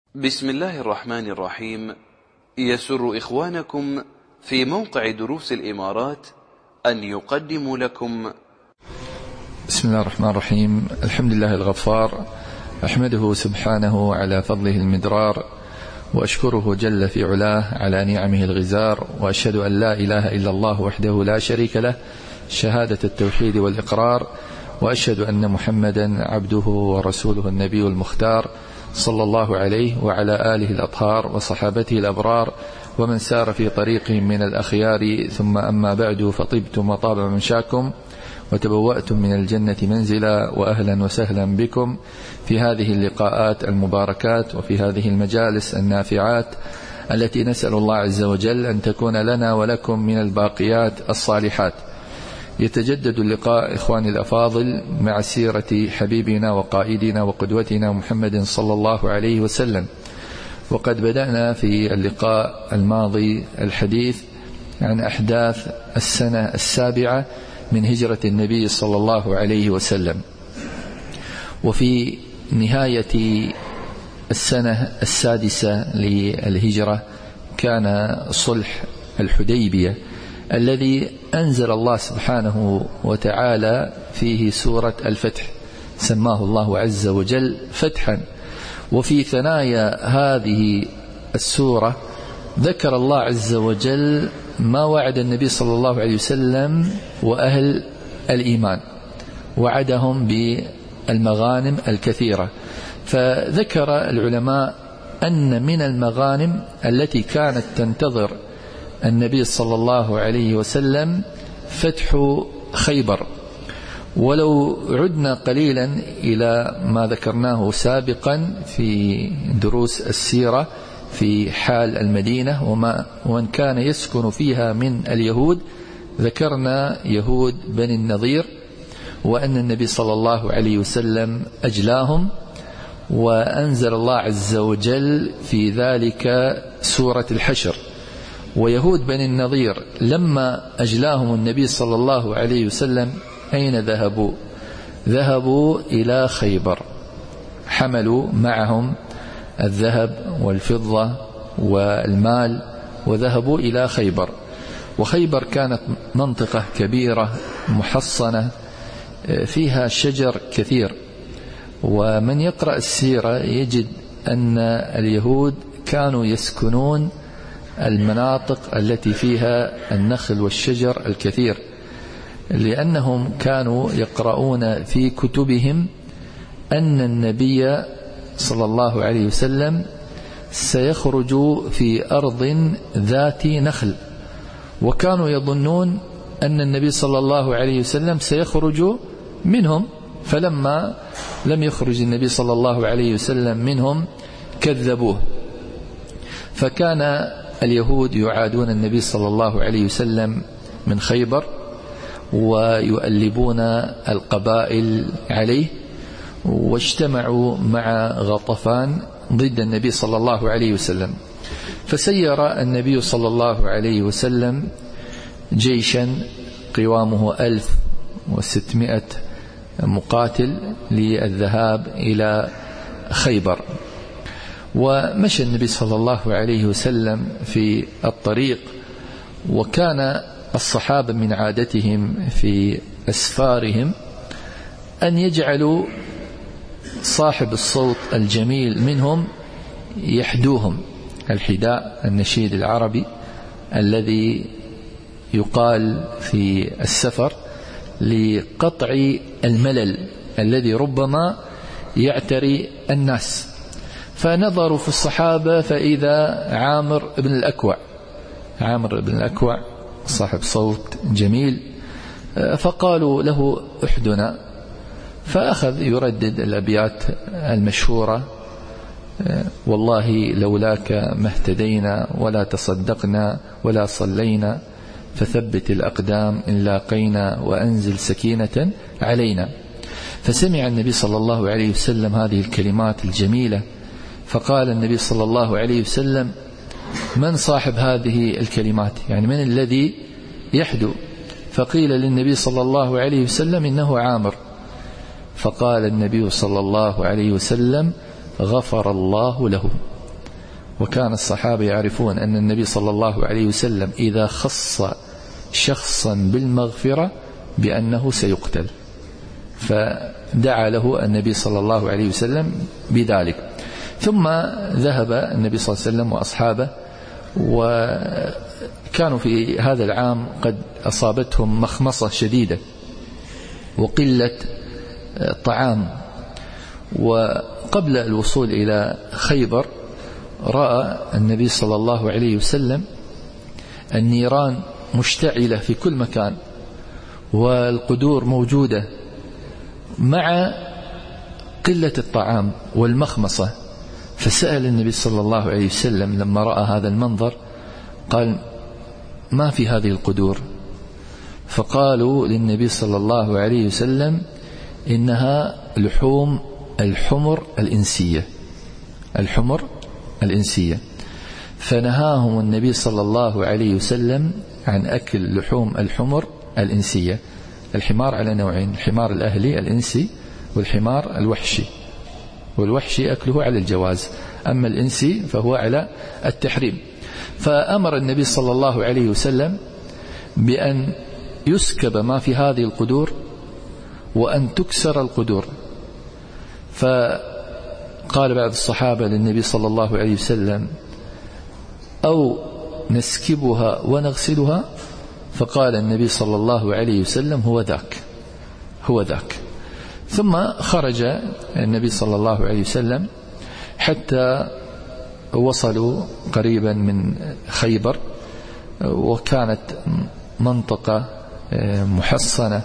بسم الله الرحمن الرحيم. يسر إخوانكم في موقع دروس الإمارات أن يقدموا لكم بسم الله الرحمن الرحيم. الحمد لله الغفار، أحمده سبحانه على فضله المدرار، وأشكره جل في علاه على نعمه الغزار، وأشهد أن لا إله إلا الله وحده لا شريك له شهادة التوحيد والإقرار، وأشهد أن محمدا عبده ورسوله النبي المختار صلى الله عليه وعلى آله الأطهار وصحابته الأبرار ومن سار في طريقهم من الأخيار. ثم أما بعد، فطبتم وطاب ممشاكم وتبوأتم من الجنة منزلا، وأهلا وسهلا بكم في هذه اللقاءات المباركات وفي هذه المجالس النافعات التي نسأل الله عز وجل أن تكون لنا ولكم من الباقيات الصالحات. يتجدد اللقاء إخواني الأفاضل مع سيرة حبيبنا وقائدنا وقدوتنا محمد صلى الله عليه وسلم، وقد بدأنا في اللقاء الماضي الحديث عن أحداث السنة السابعة من هجرة النبي صلى الله عليه وسلم. وفي نهاية السنة السادسة للهجرة كان صلح الحديبية الذي أنزل الله سبحانه وتعالى فيه سورة الفتح، سماه الله عز وجل فتحا. وفي ثنايا هذه السورة ذكر الله عز وجل ما وعد النبي صلى الله عليه وسلم وأهل الإيمان، وعدهم بالمغانم الكثيرة. فذكر العلماء أن من المغانم التي كانت تنتظر النبي صلى الله عليه وسلم فتح خيبر. ولو عدنا قليلا إلى ما ذكرناه سابقا في دروس السيرة في حال المدينة ومن كان يسكن فيها من اليهود، ذكرنا يهود بني النضير، وأن النبي صلى الله عليه وسلم أجلاهم، وأنزل الله عز وجل في ذلك سورة الحشر. ويهود بني النضير لما أجلاهم النبي صلى الله عليه وسلم أين ذهبوا؟ ذهبوا إلى خيبر، حملوا معهم الذهب والفضة والمال وذهبوا إلى خيبر. وخيبر كانت منطقة كبيرة محصنة فيها شجر كثير، ومن يقرأ السيرة يجد أن اليهود كانوا يسكنون المناطق التي فيها النخل والشجر الكثير، لأنهم كانوا يقرؤون في كتبهم أن النبي صلى الله عليه وسلم سيخرج في أرض ذات نخل، وكانوا يظنون أن النبي صلى الله عليه وسلم سيخرج منهم، فلما لم يخرج النبي صلى الله عليه وسلم منهم كذبوه. فكان اليهود يعادون النبي صلى الله عليه وسلم من خيبر، ويؤلبون القبائل عليه، واجتمعوا مع غطفان ضد النبي صلى الله عليه وسلم. فسير النبي صلى الله عليه وسلم جيشا قوامه 1600 مقاتل للذهاب إلى خيبر. ومشى النبي صلى الله عليه وسلم في الطريق، وكان الصحابة من عادتهم في أسفارهم أن يجعلوا صاحب الصوت الجميل منهم يحدوهم، الحداء النشيد العربي الذي يقال في السفر لقطع الملل الذي ربما يعتري الناس. فنظروا في الصحابة فإذا عامر بن الأكوع صاحب صوت جميل، فقالوا له احدنا، فأخذ يردد الأبيات المشهورة: والله لولاك ما اهتدينا ولا تصدقنا ولا صلينا، فثبت الأقدام إن لاقينا وأنزل سكينة علينا. فسمع النبي صلى الله عليه وسلم هذه الكلمات الجميلة، فقال النبي صلى الله عليه وسلم: من صاحب هذه الكلمات؟ يعني من الذي يحدو؟ فقيل للنبي صلى الله عليه وسلم: إنه عامر. فقال النبي صلى الله عليه وسلم: غفر الله له. وكان الصحابة يعرفون أن النبي صلى الله عليه وسلم إذا خص شخصا بالمغفرة بأنه سيقتل، فدعا له النبي صلى الله عليه وسلم بذلك. ثم ذهب النبي صلى الله عليه وسلم وأصحابه، وكانوا في هذا العام قد أصابتهم مخمصة شديدة وقلة طعام. وقبل الوصول إلى خيبر رأى النبي صلى الله عليه وسلم النيران مشتعلة في كل مكان والقدور موجودة مع قلة الطعام والمخمصة. فسأل النبي صلى الله عليه وسلم لما رأى هذا المنظر قال: ما في هذه القدور؟ فقالوا للنبي صلى الله عليه وسلم: إنها لحوم الحمر الإنسية، الحمر الإنسية. فنهاهم النبي صلى الله عليه وسلم عن أكل لحوم الحمر الإنسية. الحمار على نوعين: الحمار الأهلي الإنسي والحمار الوحشي، والوحشي أكله على الجواز، أما الإنسي فهو على التحريم. فأمر النبي صلى الله عليه وسلم بأن يسكب ما في هذه القدور وأن تكسر القدور. فقال بعض الصحابة للنبي صلى الله عليه وسلم: أو نسكبها ونغسلها؟ فقال النبي صلى الله عليه وسلم: هو ذاك، هو ذاك. ثم خرج النبي صلى الله عليه وسلم حتى وصلوا قريبا من خيبر، وكانت منطقة محصنة.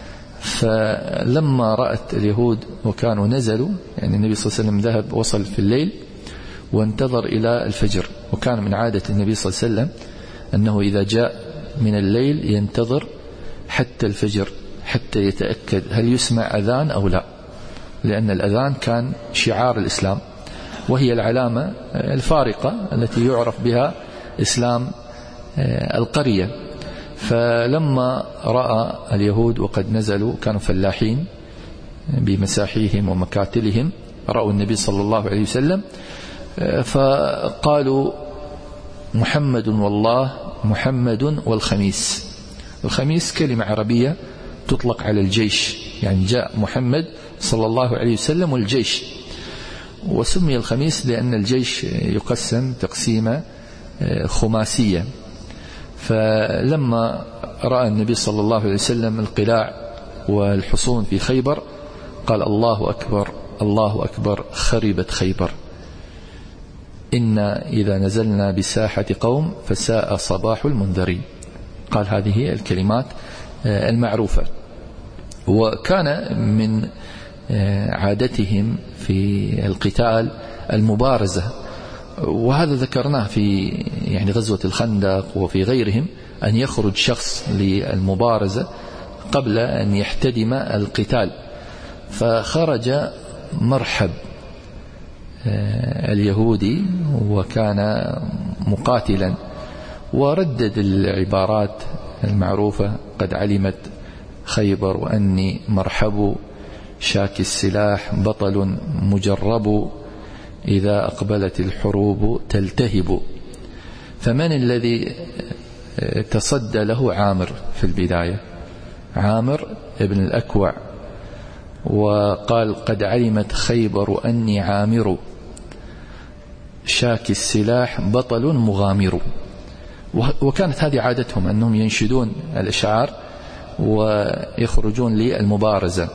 فلما رأت اليهود وكانوا نزلوا، يعني النبي صلى الله عليه وسلم ذهب وصل في الليل وانتظر إلى الفجر، وكان من عادة النبي صلى الله عليه وسلم أنه إذا جاء من الليل ينتظر حتى الفجر حتى يتأكد هل يسمع أذان أو لا، لأن الأذان كان شعار الإسلام وهي العلامة الفارقة التي يعرف بها إسلام القرية. فلما رأى اليهود وقد نزلوا، كانوا فلاحين بمساحيهم ومكاتلهم، رأوا النبي صلى الله عليه وسلم فقالوا: محمد والله، محمد والخميس. الخميس كلمة عربية تطلق على الجيش، يعني جاء محمد صلى الله عليه وسلم والجيش. وسمي الخميس لأن الجيش يقسم تقسيمة خماسية. فلما رأى النبي صلى الله عليه وسلم القلاع والحصون في خيبر قال: الله أكبر، الله أكبر، خربت خيبر، إن إذا نزلنا بساحة قوم فساء صباح المنذرين. قال هذه الكلمات المعروفة. وكان من عادتهم في القتال المبارزة، وهذا ذكرناه في يعني غزوة الخندق وفي غيرهم، أن يخرج شخص للمبارزة قبل أن يحتدم القتال. فخرج مرحب اليهودي وكان مقاتلا، وردد العبارات المعروفة: قد علمت خيبر وأني مرحب، شاك السلاح بطل مجرب، إذا أقبلت الحروب تلتهب. فمن الذي تصدى له؟ عامر في البداية، عامر ابن الأكوع، وقال: قد علمت خيبر أني عامر، شاك السلاح بطل مغامر. وكانت هذه عادتهم أنهم ينشدون الأشعار ويخرجون للمبارزة.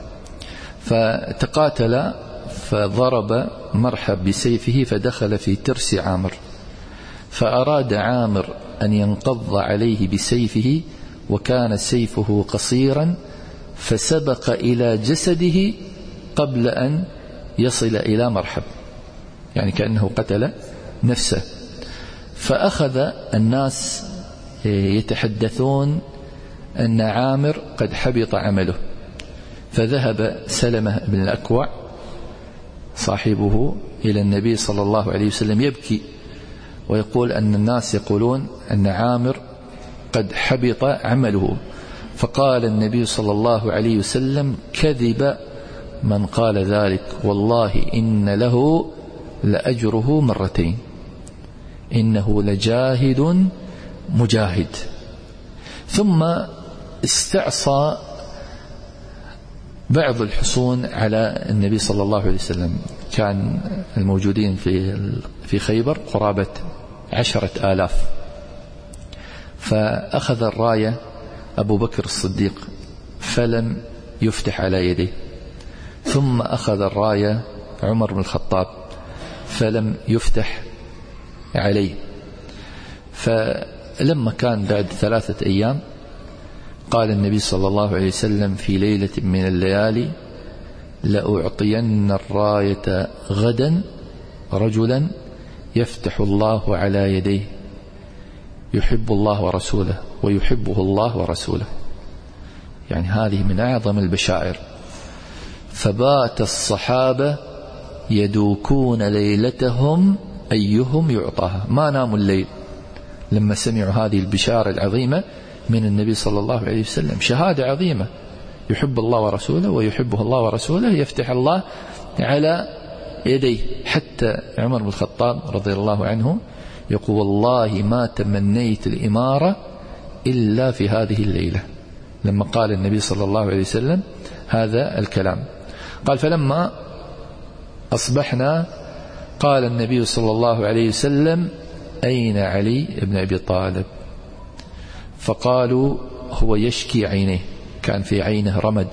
فتقاتل، فضرب مرحب بسيفه فدخل في ترس عامر، فأراد عامر أن ينقض عليه بسيفه، وكان سيفه قصيرا، فسبق إلى جسده قبل أن يصل إلى مرحب، يعني كأنه قتل نفسه. فأخذ الناس يتحدثون أن عامر قد حبط عمله. فذهب سلمة بن الأكوع صاحبه إلى النبي صلى الله عليه وسلم يبكي ويقول أن الناس يقولون أن عامر قد حبط عمله. فقال النبي صلى الله عليه وسلم: كذب من قال ذلك، والله إن له لأجره مرتين. إنه لجاهد مجاهد. ثم استعصى بعض الحصون على النبي صلى الله عليه وسلم. كان الموجودين في خيبر قرابة 10,000. فأخذ الراية أبو بكر الصديق فلم يفتح على يديه، ثم أخذ الراية عمر بن الخطاب فلم يفتح عليه. فلما كان بعد 3 أيام قال النبي صلى الله عليه وسلم في ليلة من الليالي: لأعطين الراية غدا رجلا يفتح الله على يديه يحب الله ورسوله ويحبه الله ورسوله. يعني هذه من أعظم البشائر. فبات الصحابة يدوكون ليلتهم أيهم يعطاها، ما ناموا الليل لما سمعوا هذه البشارة العظيمة من النبي صلى الله عليه وسلم. شهادة عظيمة، يحب الله ورسوله ويحبه الله ورسوله، يفتح الله على يديه. حتى عمر بن الخطاب رضي الله عنه يقول: والله ما تمنيت الإمارة إلا في هذه الليلة، لما قال النبي صلى الله عليه وسلم هذا الكلام. قال: فلما أصبحنا قال النبي صلى الله عليه وسلم: أين علي بن أبي طالب؟ فقالوا: هو يشكي عينيه، كان في عينه رمد،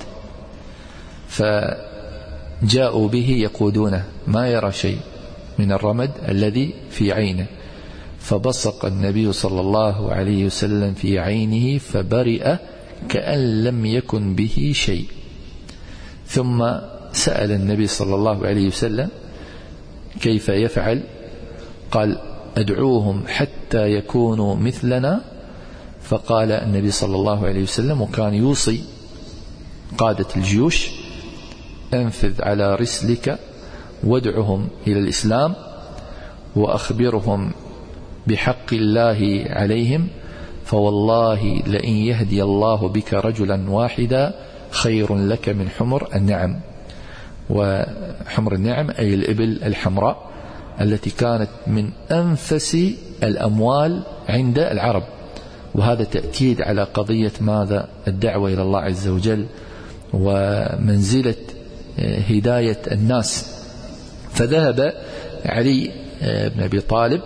فجاءوا به يقودونه، ما يرى شيء من الرمد الذي في عينه. فبصق النبي صلى الله عليه وسلم في عينه فبرئ كأن لم يكن به شيء. ثم سأل النبي صلى الله عليه وسلم كيف يفعل؟ قال: أدعوهم حتى يكونوا مثلنا. فقال النبي صلى الله عليه وسلم، وكان يوصي قادة الجيوش: أنفذ على رسلك وادعهم إلى الإسلام وأخبرهم بحق الله عليهم، فوالله لئن يهدي الله بك رجلا واحدا خير لك من حمر النعم. وحمر النعم أي الإبل الحمراء التي كانت من أنفس الأموال عند العرب. وهذا تأكيد على قضية ماذا؟ الدعوة إلى الله عز وجل ومنزلة هداية الناس. فذهب علي بن أبي طالب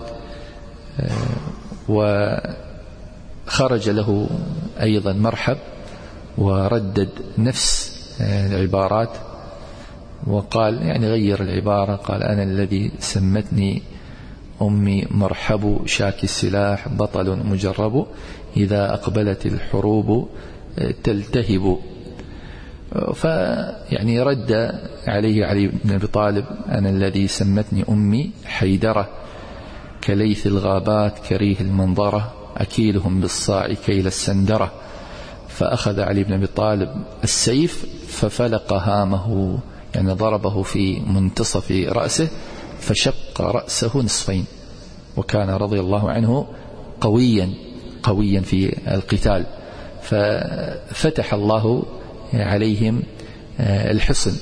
وخرج له أيضا مرحب، وردد نفس العبارات، وقال يعني غير العبارة، قال: أنا الذي سمتني أمي مرحب، شاكي السلاح بطل مجرب، إذا أقبلت الحروب تلتهب. فيعني رد عليه علي بن أبي طالب: أنا الذي سمتني أمي حيدرة، كليث الغابات كريه المنظرة، أكيلهم بالصاع كيل السندرة. فأخذ علي بن أبي طالب السيف ففلق هامه، يعني ضربه في منتصف رأسه فشق رأسه نصفين. وكان رضي الله عنه قويا في القتال، ففتح الله عليهم الحصن.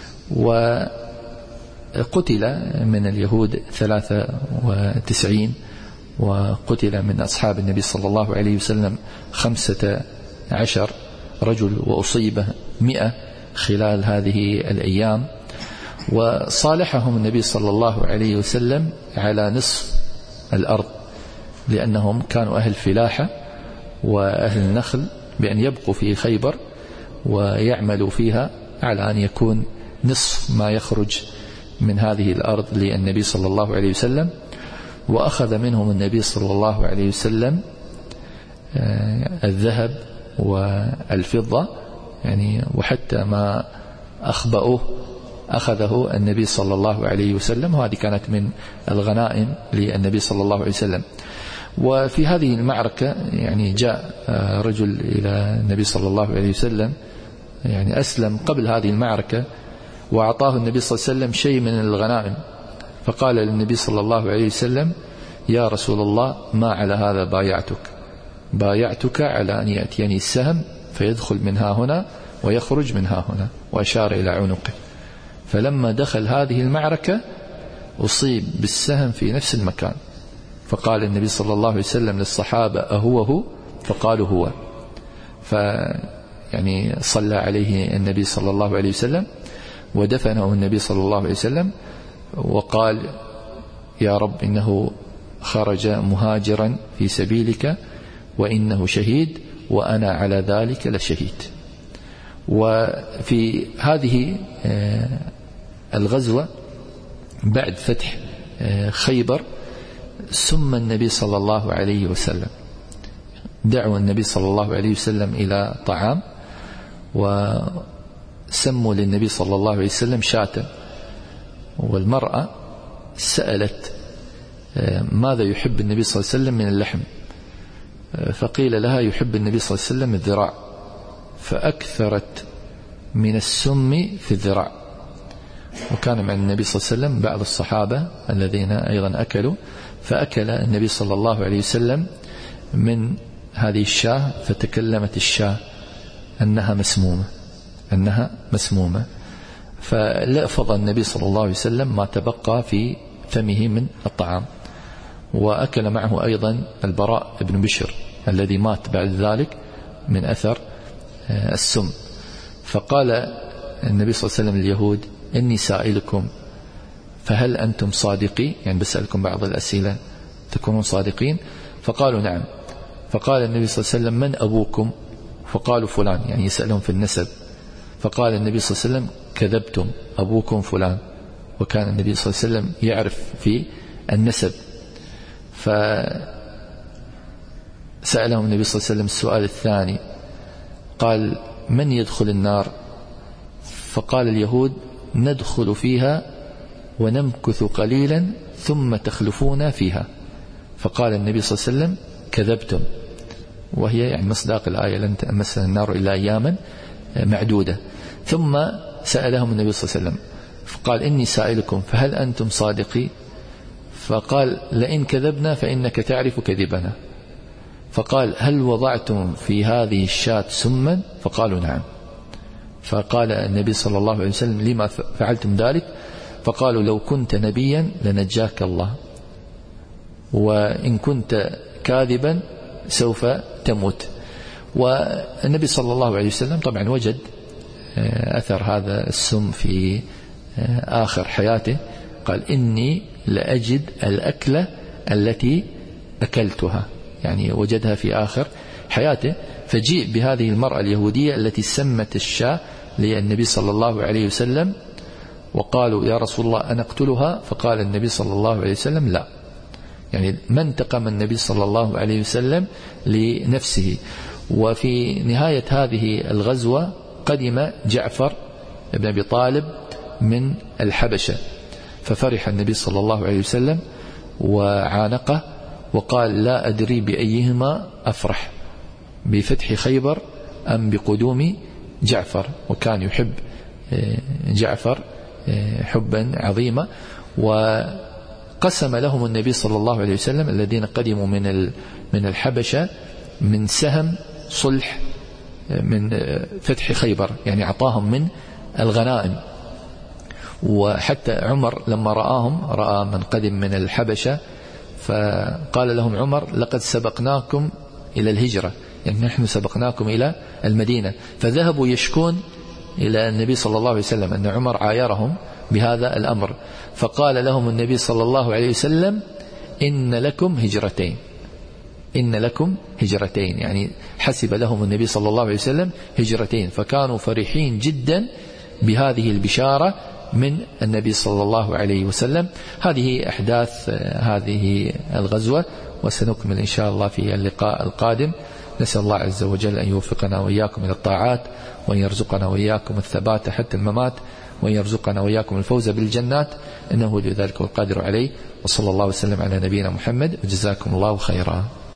وقتل من اليهود 93، وقتل من أصحاب النبي صلى الله عليه وسلم 15 رجل، وأصيب 100 خلال هذه الأيام. وصالحهم النبي صلى الله عليه وسلم على نصف الأرض، لأنهم كانوا أهل فلاحة وأهل نخل، بأن يبقوا في خيبر ويعملوا فيها على أن يكون نصف ما يخرج من هذه الأرض للنبي صلى الله عليه وسلم. وأخذ منهم النبي صلى الله عليه وسلم الذهب والفضة، يعني وحتى ما أخبأوه أخذه النبي صلى الله عليه وسلم، وهذه كانت من الغنائم للنبي صلى الله عليه وسلم. وفي هذه المعركة يعني جاء رجل إلى النبي صلى الله عليه وسلم، يعني أسلم قبل هذه المعركة، وأعطاه النبي صلى الله عليه وسلم شيء من الغنائم، فقال للنبي صلى الله عليه وسلم: يا رسول الله، ما على هذا بايعتك على أن يأتيني السهم فيدخل منها هنا ويخرج منها هنا، وأشار إلى عنقه. فلما دخل هذه المعركة أصيب بالسهم في نفس المكان، فقال النبي صلى الله عليه وسلم للصحابة أهو؟ فقالوا هو. يعني صلى عليه النبي صلى الله عليه وسلم ودفنه النبي صلى الله عليه وسلم، وقال يا رب إنه خرج مهاجرا في سبيلك وإنه شهيد وأنا على ذلك لشهيد. وفي هذه الغزوة بعد فتح خيبر سمى النبي صلى الله عليه وسلم، دعوا النبي صلى الله عليه وسلم إلى طعام، وسموا للنبي صلى الله عليه وسلم شاة. والمرأة سألت ماذا يحب النبي صلى الله عليه وسلم من اللحم، فقيل لها يحب النبي صلى الله عليه وسلم الذراع، فأكثرت من السم في الذراع. وكان مع النبي صلى الله عليه وسلم بعض الصحابة الذين أيضا أكلوا، فأكل النبي صلى الله عليه وسلم من هذه الشاة، فتكلمت الشاة أنها مسمومة، فلأفض النبي صلى الله عليه وسلم ما تبقى في فمه من الطعام. وأكل معه أيضا البراء بن بشر الذي مات بعد ذلك من أثر السم. فقال النبي صلى الله عليه وسلم لليهود إني سائلكم فهل أنتم صادقين، يعني بسألكم بعض الأسئلة تكونون صادقين؟ فقالوا نعم. فقال النبي صلى الله عليه وسلم من أبوكم؟ فقالوا فلان، يعني يسألهم في النسب. فقال النبي صلى الله عليه وسلم كذبتم، أبوكم فلان. وكان النبي صلى الله عليه وسلم يعرف في النسب. فسألهم النبي صلى الله عليه وسلم السؤال الثاني، قال من يدخل النار؟ فقال اليهود ندخل فيها ونمكث قليلا ثم تخلفون فيها. فقال النبي صلى الله عليه وسلم كذبتم، وهي يعني مصداق الآية لن تمسنا النار إلا أياما معدودة. ثم سألهم النبي صلى الله عليه وسلم فقال إني سائلكم فهل أنتم صادقين؟ فقال لئن كذبنا فإنك تعرف كذبنا. فقال هل وضعتم في هذه الشاة سما؟ فقالوا نعم. فقال النبي صلى الله عليه وسلم لما فعلتم ذلك؟ فقالوا لو كنت نبيا لنجاك الله، وإن كنت كاذبا سوف تموت. والنبي صلى الله عليه وسلم طبعا وجد أثر هذا السم في آخر حياته، قال إني لأجد الأكلة التي أكلتها، يعني وجدها في آخر حياته. فجيء بهذه المرأة اليهودية التي سمت الشاة للنبي صلى الله عليه وسلم، وقالوا يا رسول الله أنقتلها؟ فقال النبي صلى الله عليه وسلم لا، يعني ما انتقم النبي صلى الله عليه وسلم لنفسه. وفي نهاية هذه الغزوة قدم جعفر بن أبي طالب من الحبشة، ففرح النبي صلى الله عليه وسلم وعانقه وقال لا أدري بأيهما أفرح، بفتح خيبر أم بقدوم جعفر. وكان يحب جعفر حبا عظيما. وقسم لهم النبي صلى الله عليه وسلم الذين قدموا من الحبشة من سهم صلح من فتح خيبر، يعني أعطاهم من الغنائم. وحتى عمر لما رأى من قدم من الحبشة فقال لهم عمر لقد سبقناكم إلى الهجرة، يعني نحن سبقناكم إلى المدينة. فذهبوا يشكون إلى النبي صلى الله عليه وسلم أن عمر عايرهم بهذا الأمر. فقال لهم النبي صلى الله عليه وسلم إن لكم هجرتين، إن لكم هجرتين، يعني حسب لهم النبي صلى الله عليه وسلم هجرتين. فكانوا فرحين جدا بهذه البشارة من النبي صلى الله عليه وسلم. هذه أحداث هذه الغزوة، وسنكمل إن شاء الله في اللقاء القادم. نسأل الله عز وجل أن يوفقنا وإياكم إلى الطاعات، وأن يرزقنا وإياكم الثبات حتى الممات، وأن يرزقنا وإياكم الفوز بالجنات، إنه لذلك القادر عليه. وصلى الله وسلم على نبينا محمد، وجزاكم الله خيرا.